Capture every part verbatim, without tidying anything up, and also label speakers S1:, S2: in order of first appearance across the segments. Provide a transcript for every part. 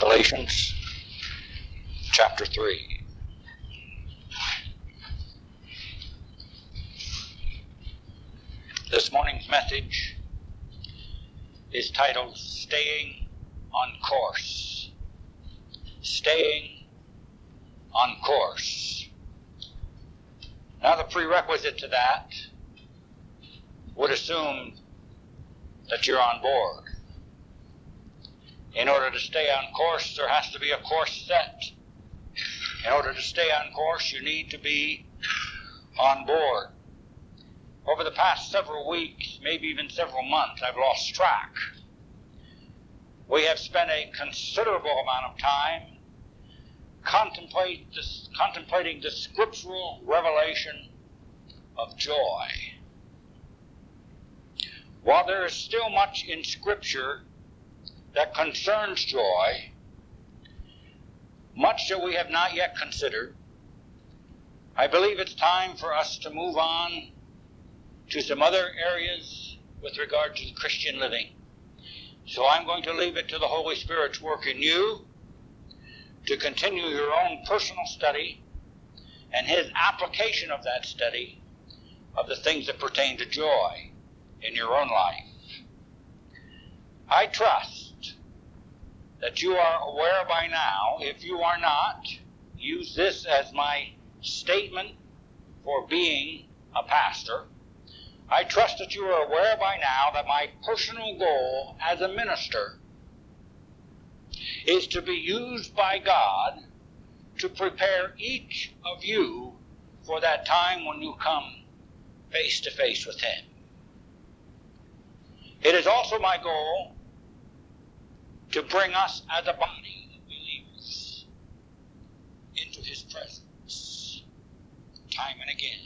S1: Galatians chapter three. This morning's message is titled Staying on Course. Staying on Course. Now the prerequisite to that would assume that you're on board. In order to stay on course, there has to be a course set. In order to stay on course, you need to be on board. Over the past several weeks, maybe even several months, I've lost track. We have spent a considerable amount of time contemplate this, contemplating the scriptural revelation of joy. While there is still much in Scripture that concerns joy, much that we have not yet considered, I believe it's time for us to move on to some other areas with regard to Christian living. So I'm going to leave it to the Holy Spirit's work in you to continue your own personal study and His application of that study of the things that pertain to joy in your own life. I trust that you are aware by now. If you are not, use this as my statement for being a pastor. I trust that you are aware by now that my personal goal as a minister is to be used by God to prepare each of you for that time when you come face to face with Him. It is also my goal to bring us as a body of believers into His presence time and again.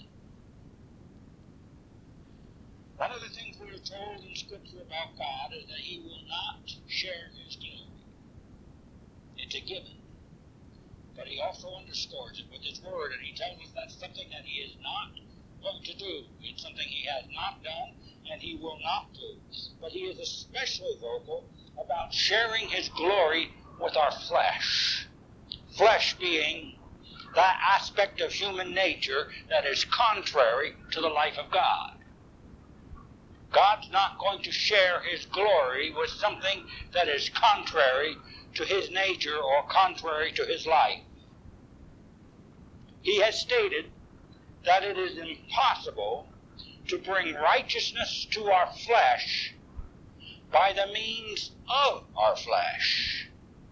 S1: One of the things we are told in Scripture about God is that He will not share His glory. It's a given. But He also underscores it with His Word, and He tells us that's something that He is not going to do. It's something He has not done, and He will not do. But He is especially vocal about sharing His glory with our flesh. Flesh being that aspect of human nature that is contrary to the life of God. God's not going to share His glory with something that is contrary to His nature or contrary to His life. He has stated that it is impossible to bring righteousness to our flesh by the means of our flesh.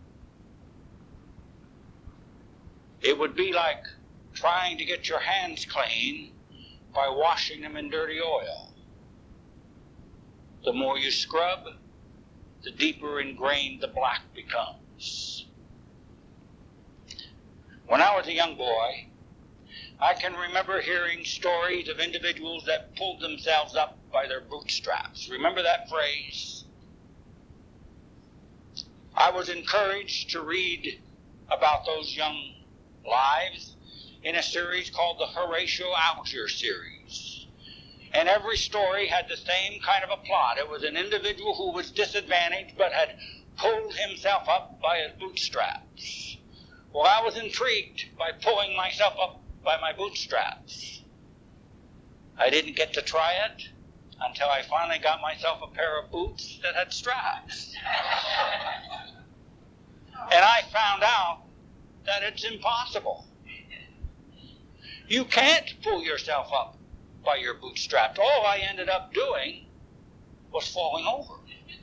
S1: It would be like trying to get your hands clean by washing them in dirty oil. The more you scrub, the deeper ingrained the black becomes. When I was a young boy, I can remember hearing stories of individuals that pulled themselves up by their bootstraps. Remember that phrase? I was encouraged to read about those young lives in a series called the Horatio Alger series. And every story had the same kind of a plot. It was an individual who was disadvantaged but had pulled himself up by his bootstraps. Well, I was intrigued by pulling myself up by my bootstraps. I didn't get to try it until I finally got myself a pair of boots that had straps. And I found out that it's impossible. You can't pull yourself up by your bootstraps. All I ended up doing was falling over.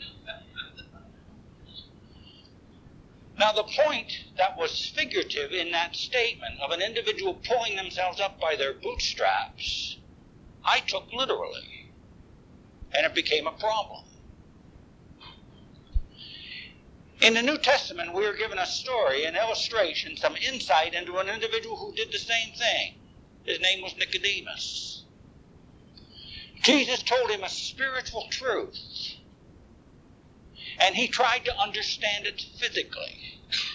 S1: Now, the point that was figurative in that statement of an individual pulling themselves up by their bootstraps, I took literally, and it became a problem. In the New Testament, we are given a story, an illustration, some insight into an individual who did the same thing. His name was Nicodemus. Jesus told him a spiritual truth, and he tried to understand it physically.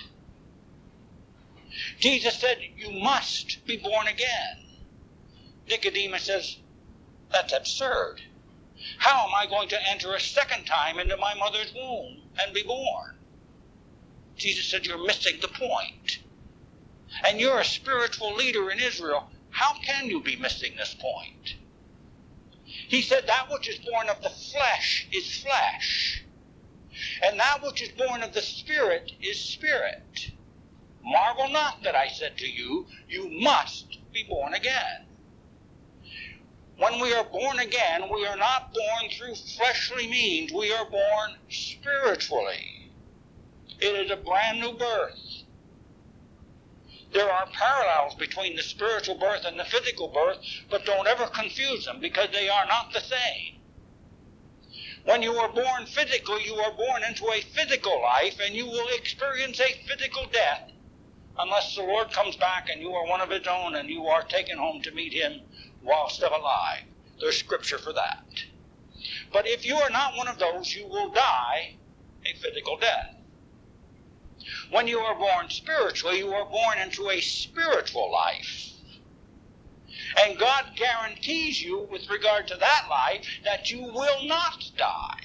S1: Jesus said, "You must be born again." Nicodemus says, "That's absurd. How am I going to enter a second time into my mother's womb and be born?" Jesus said, you're missing the point. And you're a spiritual leader in Israel. How can you be missing this point? He said, that which is born of the flesh is flesh, and that which is born of the Spirit is spirit. Marvel not that I said to you, you must be born again. When we are born again, we are not born through fleshly means. We are born spiritually. It is a brand new birth. There are parallels between the spiritual birth and the physical birth, but don't ever confuse them because they are not the same. When you are born physically, you are born into a physical life, and you will experience a physical death unless the Lord comes back and you are one of his own and you are taken home to meet him while still alive. There's scripture for that. But if you are not one of those, you will die a physical death. When you are born spiritually, you are born into a spiritual life. And God guarantees you, with regard to that life, that you will not die.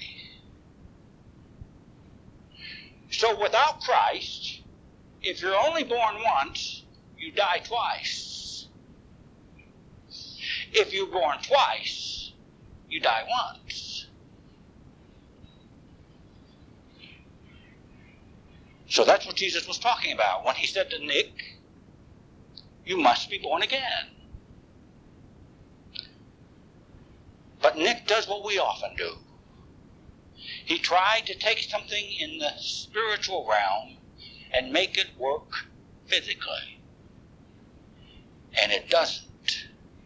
S1: So without Christ, if you're only born once, you die twice. If you're born twice, you die once. So that's what Jesus was talking about when he said to Nick, you must be born again. But Nick does what we often do. He tried to take something in the spiritual realm and make it work physically. And it doesn't.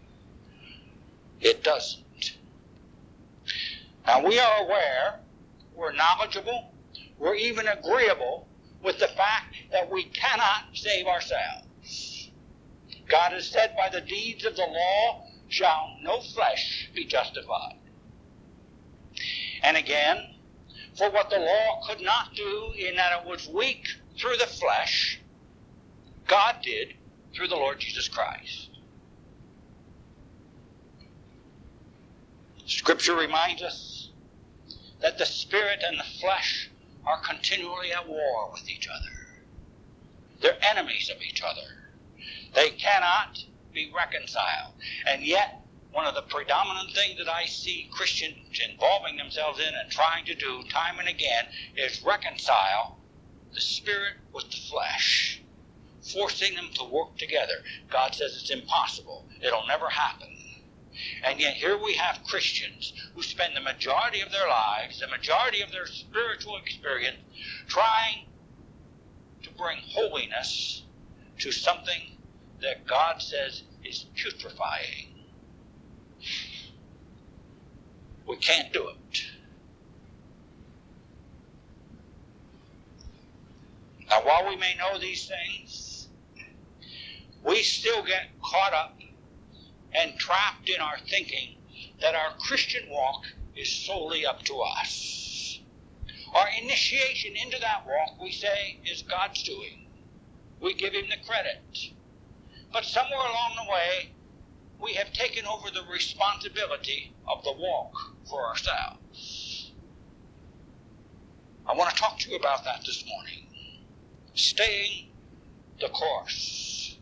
S1: It doesn't. Now we are aware, we're knowledgeable, we're even agreeable with the fact that we cannot save ourselves. God has said, by the deeds of the law shall no flesh be justified. And again, for what the law could not do in that it was weak through the flesh, God did through the Lord Jesus Christ. Scripture reminds us that the spirit and the flesh are continually at war with each other. They're enemies of each other. They cannot be reconciled. And yet, one of the predominant things that I see Christians involving themselves in and trying to do time and again is reconcile the spirit with the flesh, forcing them to work together. God says it's impossible. It'll never happen. And yet here we have Christians who spend the majority of their lives, the majority of their spiritual experience, trying to bring holiness to something that God says is putrefying. We can't do it. Now, while we may know these things, we still get caught up and trapped in our thinking that our Christian walk is solely up to us. Our initiation into that walk, we say, is God's doing. We give him the credit. But somewhere along the way, we have taken over the responsibility of the walk for ourselves. I want to talk to you about that this morning. Staying the course.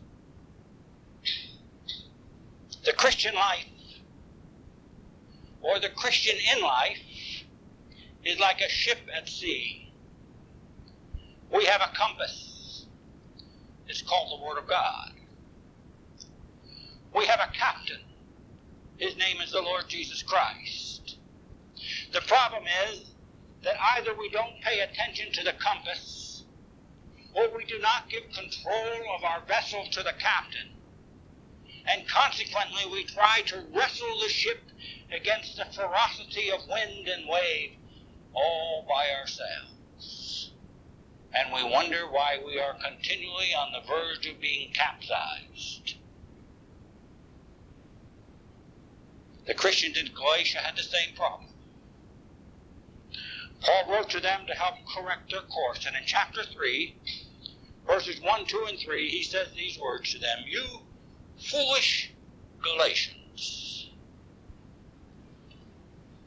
S1: The Christian life, or the Christian in life, is like a ship at sea. We have a compass. It's called the Word of God. We have a captain. His name is the Lord Jesus Christ. The problem is that either we don't pay attention to the compass, or we do not give control of our vessel to the captain. And consequently, we try to wrestle the ship against the ferocity of wind and wave all by ourselves. And we wonder why we are continually on the verge of being capsized. The Christians in Galatia had the same problem. Paul wrote to them to help correct their course. And in chapter three, verses one, two, and three, he says these words to them, "You foolish Galatians,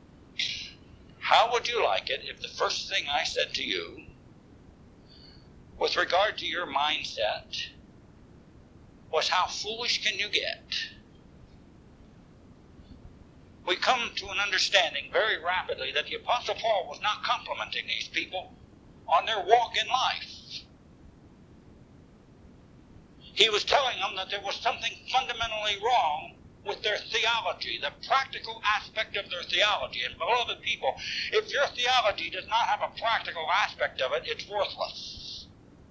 S1: how would you like it if the first thing I said to you with regard to your mindset was, how foolish can you get? We come to an understanding very rapidly that the Apostle Paul was not complimenting these people on their walk in life. He was telling them that there was something fundamentally wrong with their theology, the practical aspect of their theology. And beloved people, if your theology does not have a practical aspect of it, it's worthless.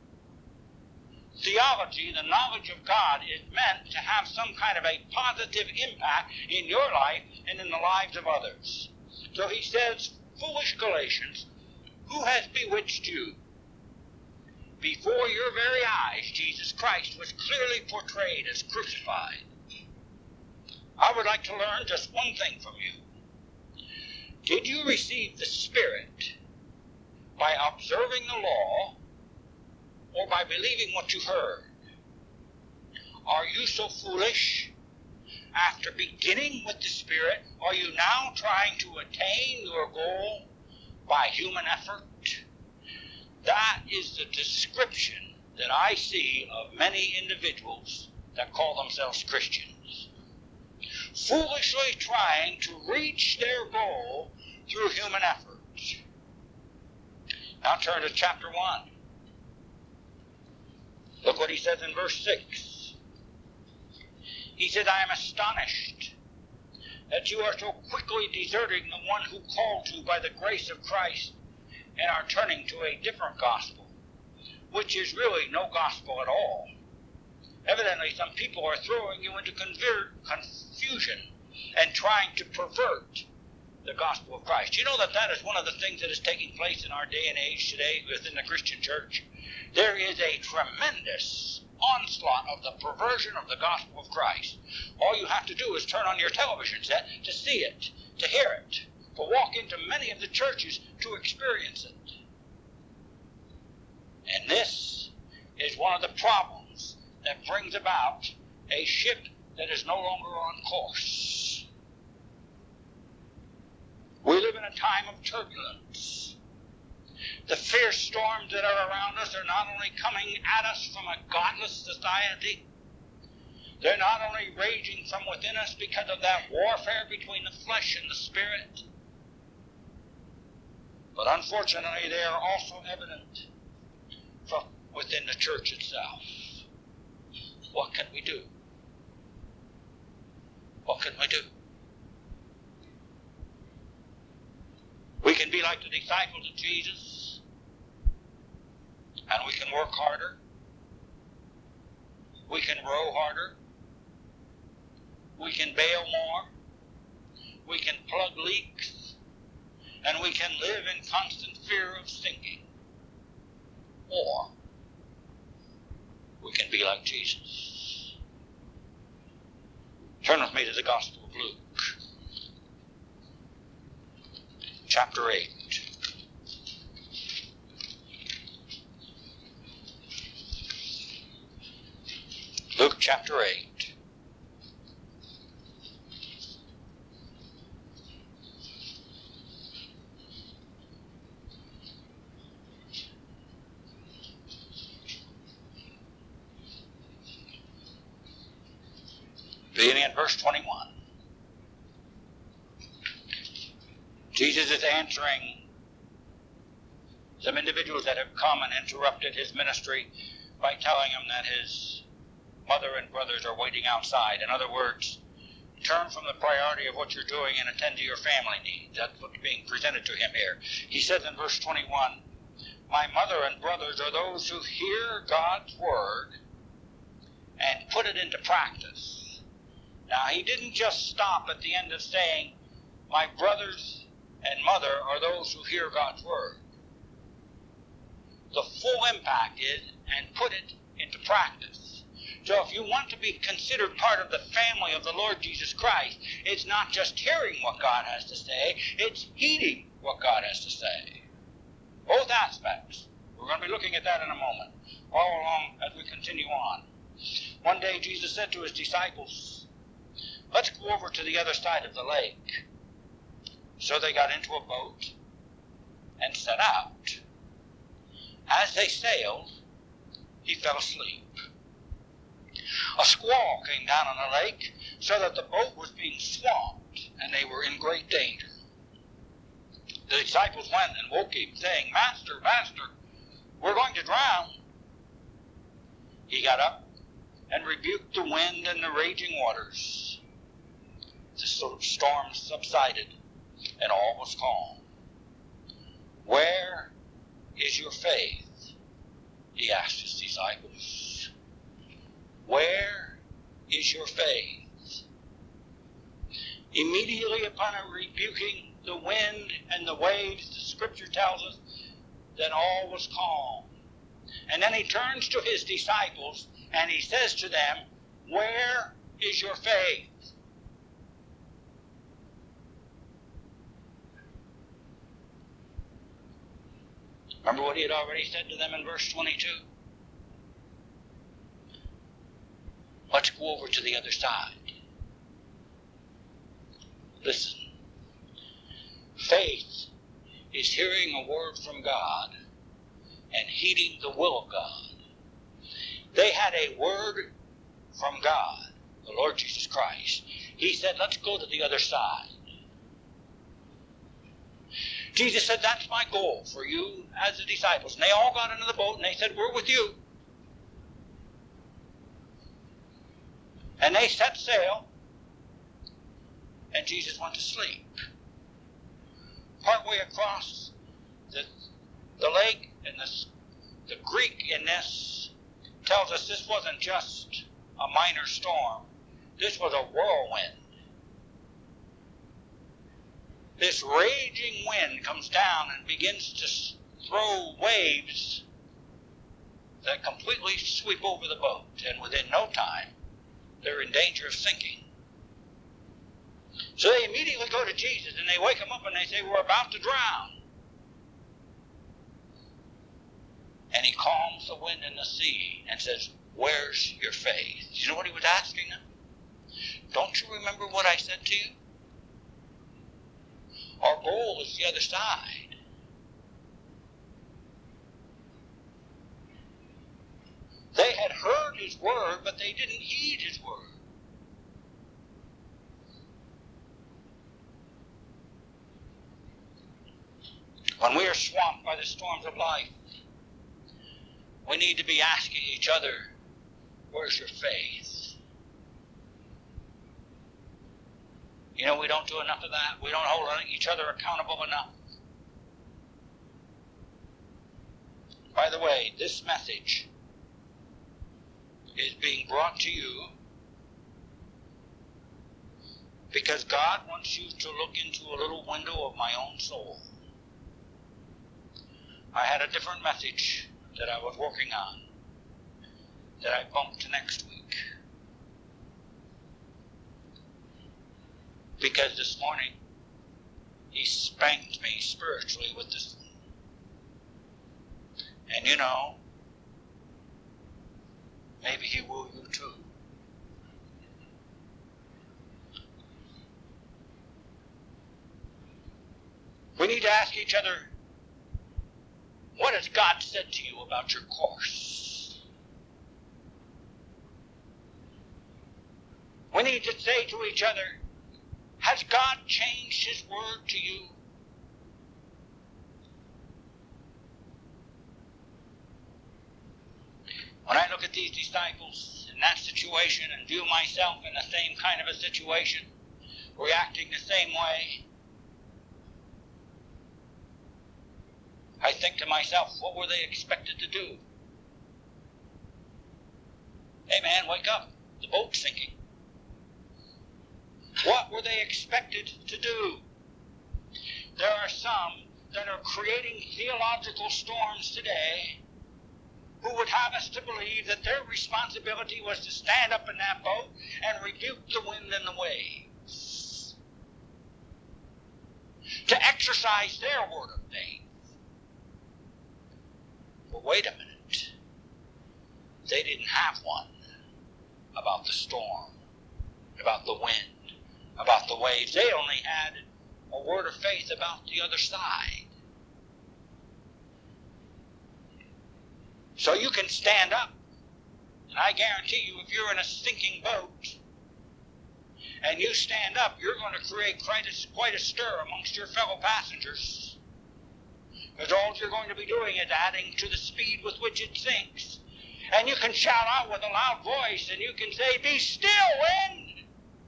S1: Theology, the knowledge of God, is meant to have some kind of a positive impact in your life and in the lives of others. So he says, foolish Galatians, who has bewitched you? Before your very eyes, Jesus Christ was clearly portrayed as crucified. I would like to learn just one thing from you. Did you receive the Spirit by observing the law or by believing what you heard? Are you so foolish? After beginning with the Spirit, are you now trying to attain your goal by human effort? That is the description that I see of many individuals that call themselves Christians. Foolishly trying to reach their goal through human effort. Now turn to chapter one. Look what he says in verse six. He said, I am astonished that you are so quickly deserting the one who called you by the grace of Christ and are turning to a different gospel, which is really no gospel at all. Evidently, some people are throwing you into conver- confusion and trying to pervert the gospel of Christ. You know that that is one of the things that is taking place in our day and age today within the Christian church. There is a tremendous onslaught of the perversion of the gospel of Christ. All you have to do is turn on your television set to see it, to hear it, to walk into many of the churches to experience it. And this is one of the problems that brings about a ship that is no longer on course. We live in a time of turbulence. The fierce storms that are around us are not only coming at us from a godless society, they're not only raging from within us because of that warfare between the flesh and the spirit, but unfortunately they are also evident from within the church itself. What can we do? What can we do? We can be like the disciples of Jesus, and we can work harder. We can row harder. We can bail more. We can plug leaks. And we can live in constant fear of sinking. Or we can be like Jesus. Turn with me to the Gospel of Luke, chapter eight. Luke chapter eight. Beginning at verse twenty-one. Jesus is answering some individuals that have come and interrupted his ministry by telling him that his mother and brothers are waiting outside. In other words, turn from the priority of what you're doing and attend to your family needs. That's what's being presented to him here. He says in verse twenty-one, my mother and brothers are those who hear God's word and put it into practice. Now, he didn't just stop at the end of saying, my brothers and mother are those who hear God's word. The full impact is, and put it into practice. So if you want to be considered part of the family of the Lord Jesus Christ, it's not just hearing what God has to say, it's heeding what God has to say. Both aspects. We're going to be looking at that in a moment, all along as we continue on. One day Jesus said to his disciples, let's go over to the other side of the lake. So they got into a boat and set out. As they sailed, he fell asleep. A squall came down on the lake so that the boat was being swamped, and they were in great danger. The disciples went and woke him, saying, Master, Master, we're going to drown. He got up and rebuked the wind and the raging waters. The storm subsided, and all was calm. Where is your faith? He asked his disciples. Where is your faith? Immediately upon rebuking the wind and the waves, the scripture tells us that all was calm. And then he turns to his disciples and he says to them, where is your faith? Remember what he had already said to them in verse twenty-two? Let's go over to the other side. Listen. Faith is hearing a word from God and heeding the will of God. They had a word from God, the Lord Jesus Christ. He said, let's go to the other side. Jesus said, that's my goal for you as the disciples. And they all got into the boat and they said, we're with you. And they set sail, and Jesus went to sleep. Partway across the, the lake, and the, the Greek in this tells us this wasn't just a minor storm. This was a whirlwind. This raging wind comes down and begins to throw waves that completely sweep over the boat. And within no time, they're in danger of sinking. So they immediately go to Jesus and they wake him up and they say, we're about to drown. And he calms the wind and the sea and says, where's your faith? You know what he was asking them? Don't you remember what I said to you? Our goal is the other side. They had heard his word, but they didn't heed his word. When we are swamped by the storms of life, we need to be asking each other, where's your faith? You know, we don't do enough of that. We don't hold each other accountable enough. By the way, this message is being brought to you because God wants you to look into a little window of my own soul. I had a different message that I was working on that I bumped to next week. Because this morning, he spanked me spiritually with this. And you know, maybe he will you too. We need to ask each other, what has God said to you about your course? We need to say to each other, has God changed his word to you? When I look at these disciples in that situation and view myself in the same kind of a situation, reacting the same way, I think to myself, what were they expected to do? Hey man, wake up. The boat's sinking. What were they expected to do? There are some that are creating theological storms today who would have us to believe that their responsibility was to stand up in that boat and rebuke the wind and the waves. To exercise their word of faith. But wait a minute. They didn't have one about the storm, about the wind, about the waves. They only had a word of faith about the other side. So you can stand up I guarantee you, if you're in a sinking boat and you stand up, you're going to create quite a, quite a stir amongst your fellow passengers. Because all you're going to be doing is adding to the speed with which it sinks. And you can shout out with a loud voice, and you can say, "Be still, wind!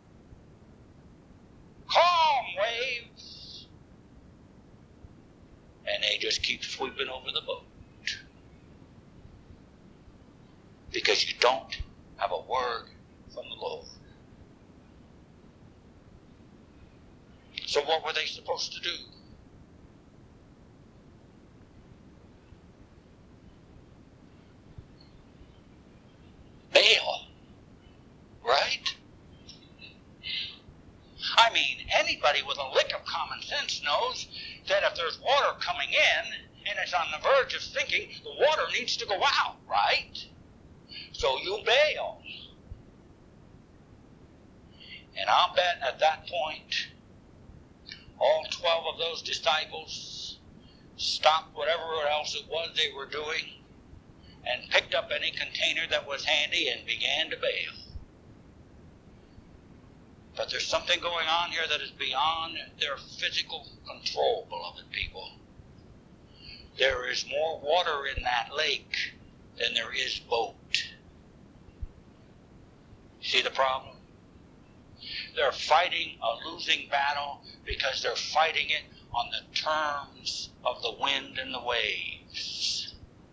S1: Calm, waves!" And they just keep sweeping over the boat. Because you don't have a word from the Lord. So what were they supposed to do? Bail. Right? I mean, anybody with a lick of common sense knows that if there's water coming in and it's on the verge of sinking, the water needs to go out, right? So you bail. And I'll bet at that point, all twelve of those disciples stopped whatever else it was they were doing and picked up any container that was handy and began to bail. But there's something going on here that is beyond their physical control, beloved people. There is more water in that lake than there is boat. See the problem? They're fighting a losing battle because they're fighting it on the terms of the wind and the waves.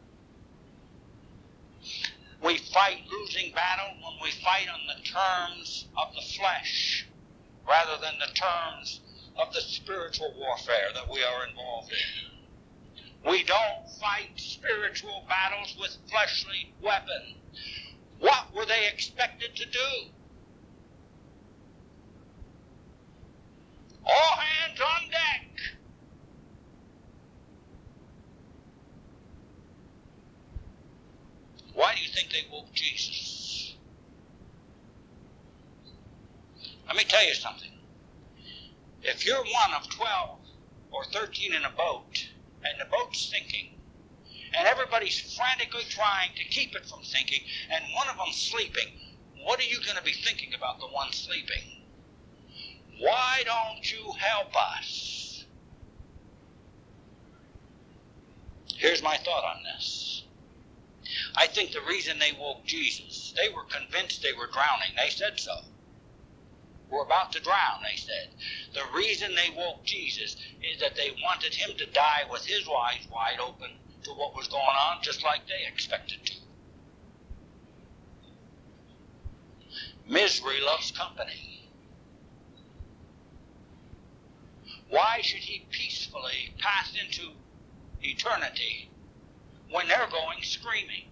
S1: We fight losing battle when we fight on the terms of the flesh rather than the terms of the spiritual warfare that we are involved in. We don't fight spiritual battles with fleshly weapons. What were they expected to do? All hands on deck. Why do you think they woke Jesus? Let me tell you something. If you're one of twelve or thirteen in a boat, and the boat's sinking, and everybody's frantically trying to keep it from sinking, and one of them's sleeping, what are you going to be thinking about the one sleeping? Why don't you help us? Here's my thought on this. I think the reason they woke Jesus, they were convinced they were drowning. They said so. We're about to drown, they said. The reason they woke Jesus is that they wanted him to die with his eyes wide open to what was going on, just like they expected to. Misery loves company. Why should he peacefully pass into eternity when they're going screaming?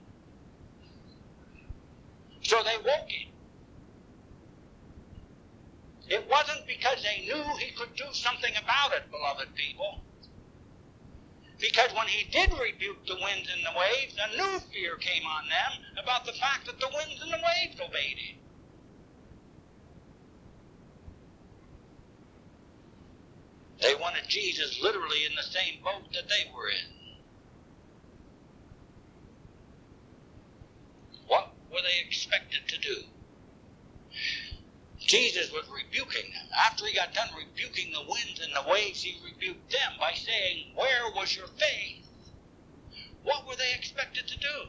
S1: So they woke him. It wasn't because they knew he could do something about it, beloved people. Because when he did rebuke the winds and the waves, a new fear came on them about the fact that the winds and the waves obeyed him. They wanted Jesus literally in the same boat that they were in. What were they expected to do? Jesus was rebuking them. After he got done rebuking the winds and the waves, he rebuked them by saying, "Where was your faith?" What were they expected to do?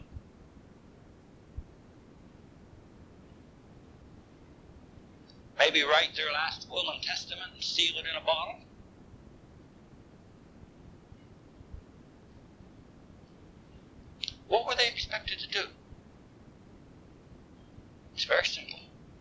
S1: Maybe write their last will and testament and seal it in a bottle? What were they expected to do? It's very simple.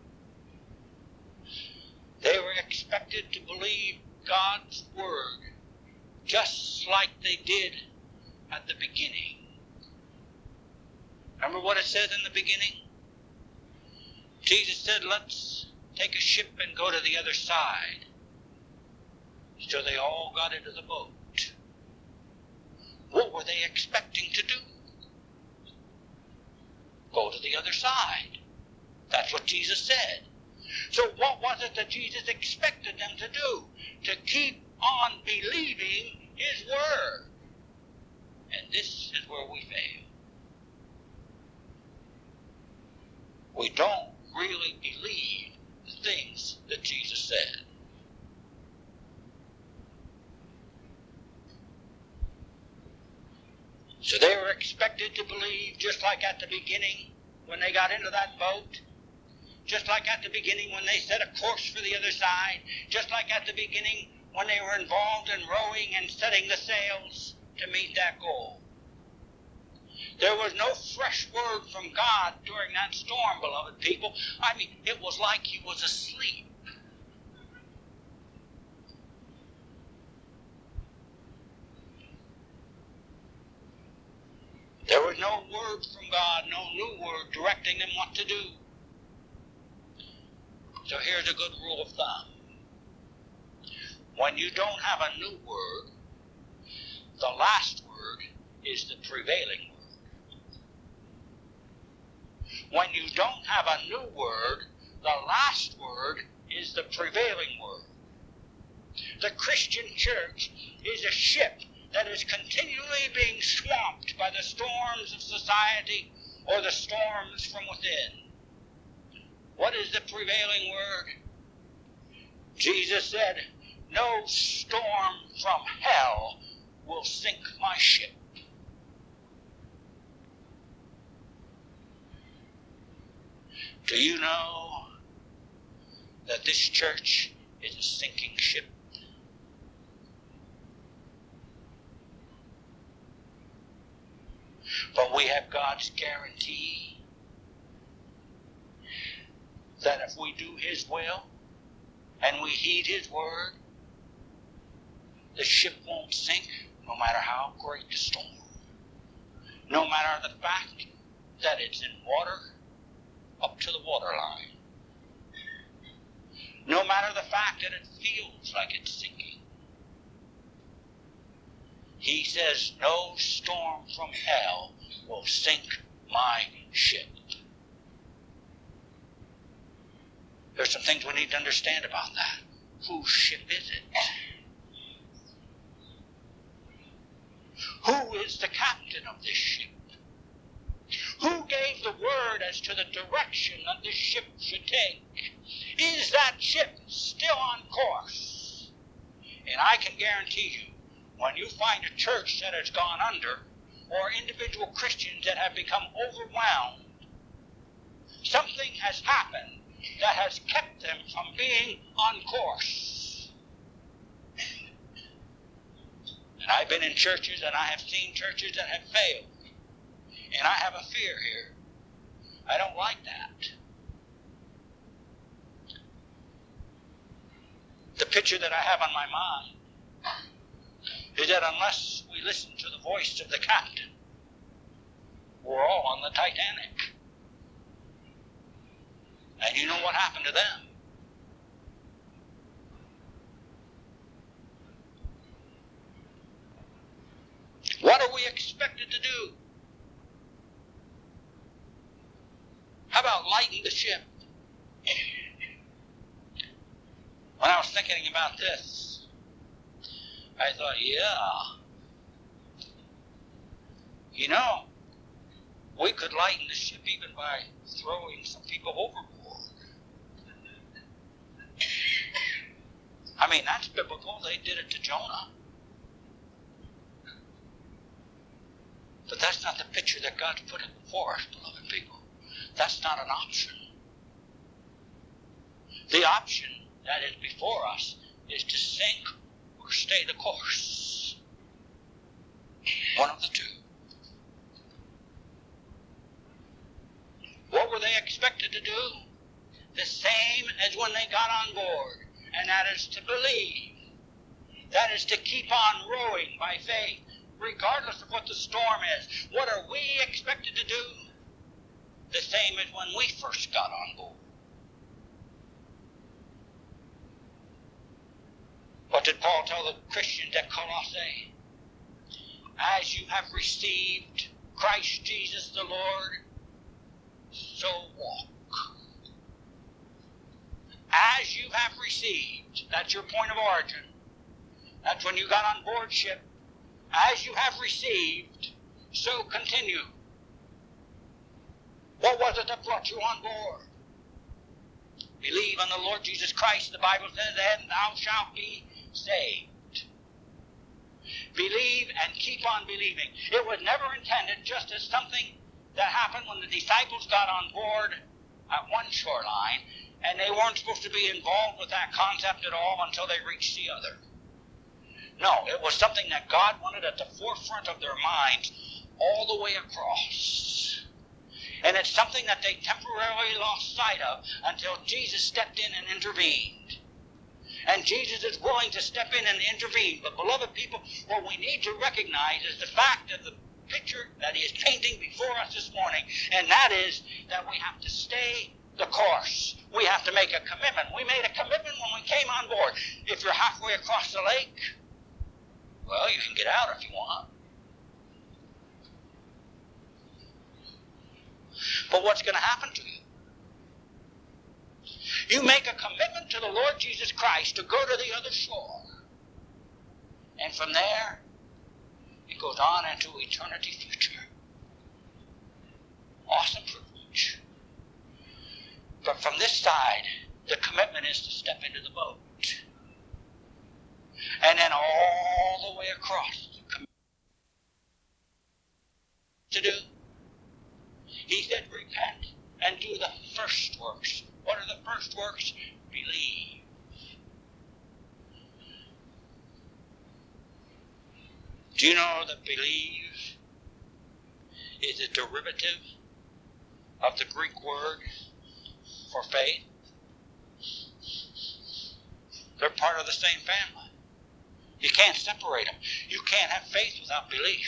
S1: They were expected to believe God's word just like they did at the beginning. Remember what it said in the beginning? Jesus said, "Let's take a ship and go to the other side." So they all got into the boat. What were they expecting to do? Go to the other side. That's what Jesus said. So what was it that Jesus expected them to do? To keep on believing his word. And this is where we fail. we don't really believe the things that Jesus said. So they were expected to believe, just like at the beginning when they got into that boat, just like at the beginning when they set a course for the other side, just like at the beginning when they were involved in rowing and setting the sails to meet that goal. There was no fresh word from God during that storm, beloved people. I mean, it was like he was asleep. There was no word from God, no new word directing them what to do. So here's a good rule of thumb. When you don't have a new word, the last word is the prevailing word. When you don't have a new word, the last word is the prevailing word. The Christian church is a ship that is continually being swamped by the storms of society or the storms from within. What is the prevailing word? Jesus said, "No storm from hell will sink my ship." Do you know that this church is a sinking ship? But we have God's guarantee that if we do his will and we heed his word, the ship won't sink no matter how great the storm. No matter the fact that it's in water up to the waterline. No matter the fact that it feels like it's sinking. He says, "No storm from hell will sink my ship." There's some things we need to understand about that. Whose ship is it? Who is the captain of this ship? Who gave the word as to the direction that this ship should take? Is that ship still on course? And I can guarantee you, when you find a church that has gone under, or individual Christians that have become overwhelmed, something has happened that has kept them from being on course. And I've been in churches and I have seen churches that have failed. And I have a fear here. I don't like that. The picture that I have on my mind is that unless we listen to the voice of the captain, we're all on the Titanic. And you know what happened to them? What are we expected to do? How about lighting the ship? When I was thinking about this, I thought, yeah, you know, we could lighten the ship even by throwing some people overboard. I mean, that's biblical. They did it to Jonah. But that's not the picture that God's put in before us, beloved people. That's not an option. The option that is before us is to sink or stay the course. One of the two. What were they expected to do? The same as when they got on board, and that is to believe. That is to keep on rowing by faith, regardless of what the storm is. What are we expected to do? The same as when we first got on board. What did Paul tell the Christians at Colossae? As you have received Christ Jesus the Lord, so walk. As you have received, that's your point of origin. That's when you got on board ship. As you have received, so continue. What was was it that brought you on board? Believe on the Lord Jesus Christ, the Bible says, and thou shalt be saved. Believe and keep on believing. It was never intended just as something that happened when the disciples got on board at one shoreline, and they weren't supposed to be involved with that concept at all until they reached the other. No, it was something that God wanted at the forefront of their minds all the way across. And it's something that they temporarily lost sight of until Jesus stepped in and intervened. And Jesus is willing to step in and intervene. But beloved people, what we need to recognize is the fact of the picture that he is painting before us this morning, and that is that we have to stay the course. We have to make a commitment. We made a commitment when we came on board. If you're halfway across the lake, well, you can get out if you want. But what's going to happen to you? You make a commitment to the Lord Jesus Christ to go to the other shore. And from there, it goes on into eternity future. Awesome privilege. But from this side, the commitment is to step into the boat. And then all the way across, to do. He said, repent and do the first works. What are the first works? Believe. Do you know that believe is a derivative of the Greek word for faith? They're part of the same family. You can't separate them. You can't have faith without belief.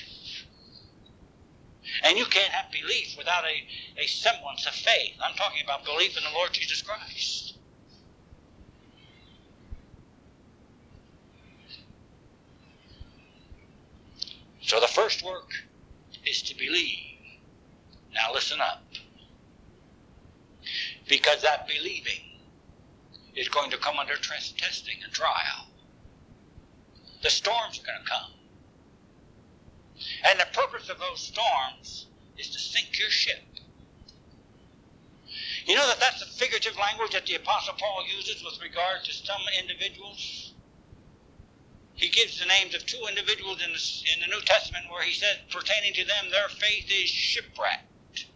S1: And you can't have belief without a, a semblance of faith. I'm talking about belief in the Lord Jesus Christ. So the first work is to believe. Now listen up. Because that believing is going to come under testing and trial. The storms are going to come. And the purpose of those storms is to sink your ship. You know that that's the figurative language that the Apostle Paul uses with regard to some individuals? He gives the names of two individuals in the, in the New Testament where he says, pertaining to them, their faith is shipwrecked.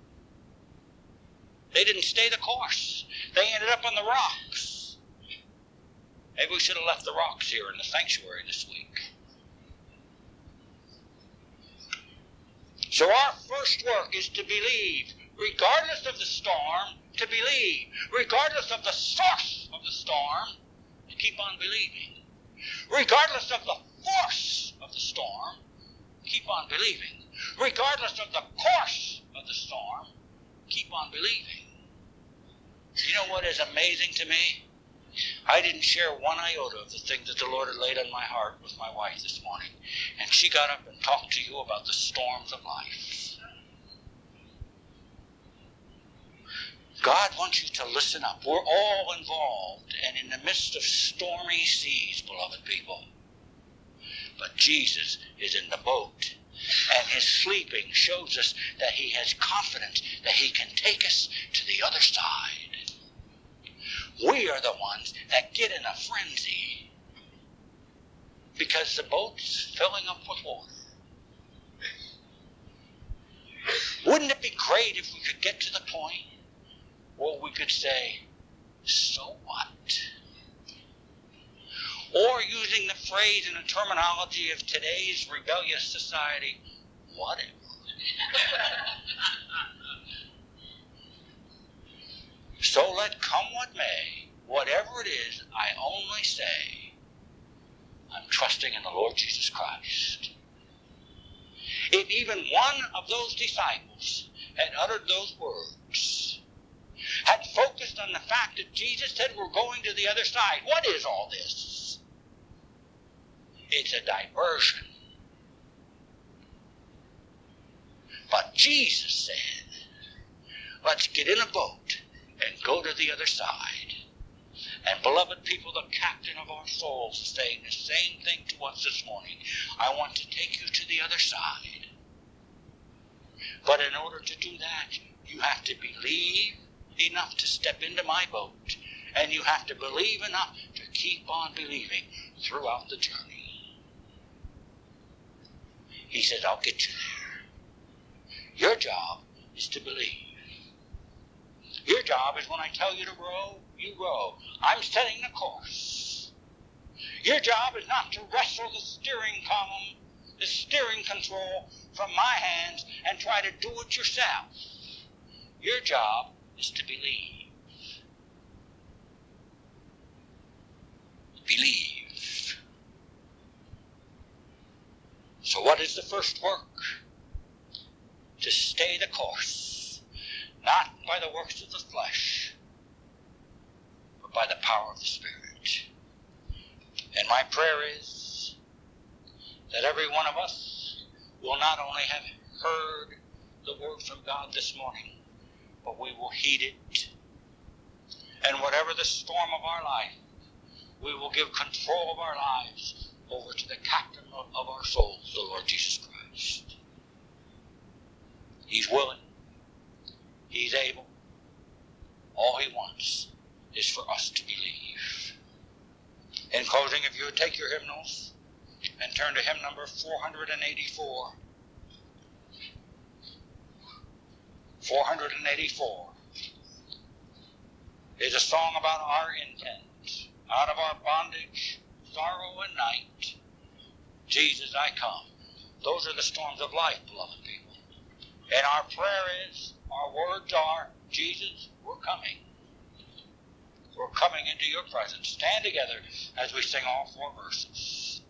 S1: They didn't stay the course. They ended up on the rocks. Maybe we should have left the rocks here in the sanctuary this week. So our first work is to believe, regardless of the storm, to believe. Regardless of the source of the storm, to keep on believing. Regardless of the force of the storm, keep on believing. Regardless of the course of the storm, keep on believing. You know what is amazing to me? I didn't share one iota of the things that the Lord had laid on my heart with my wife this morning. And she got up and talked to you about the storms of life. God wants you to listen up. We're all involved and in the midst of stormy seas, beloved people. But Jesus is in the boat. And his sleeping shows us that he has confidence that he can take us to the other side. We are the ones that get in a frenzy because the boat's filling up with water. Wouldn't it be great if we could get to the point where we could say, so what? Or using the phrase and the terminology of today's rebellious society, whatever. So let come what may, whatever it is, I only say, I'm trusting in the Lord Jesus Christ. If even one of those disciples had uttered those words, had focused on the fact that Jesus said we're going to the other side, what is all this? It's a diversion. But Jesus said, let's get in a boat and go to the other side. And beloved people, the captain of our souls is saying the same thing to us this morning. I want to take you to the other side. But in order to do that, you have to believe enough to step into my boat. And you have to believe enough to keep on believing throughout the journey. He says, I'll get you there. Your job is to believe. Your job is when I tell you to row, you row. I'm setting the course. Your job is not to wrestle the steering column, the steering control from my hands and try to do it yourself. Your job is to believe. Believe. So what is the first work? To stay the course, not by the works of the flesh, but by the power of the Spirit. And my prayer is that every one of us will not only have heard the word from God this morning, but we will heed it. And whatever the storm of our life, we will give control of our lives over to the captain of, of our souls, the Lord Jesus Christ. He's willing. He's able. All he wants is for us to believe. In closing, if you would take your hymnals and turn to hymn number four eighty-four. four eighty-four is a song about our intent. Out of our bondage, sorrow, and night, Jesus, I come. Those are the storms of life, beloved people. And our prayer is, our words are, Jesus, we're coming. We're coming into your presence. Stand together as we sing all four verses.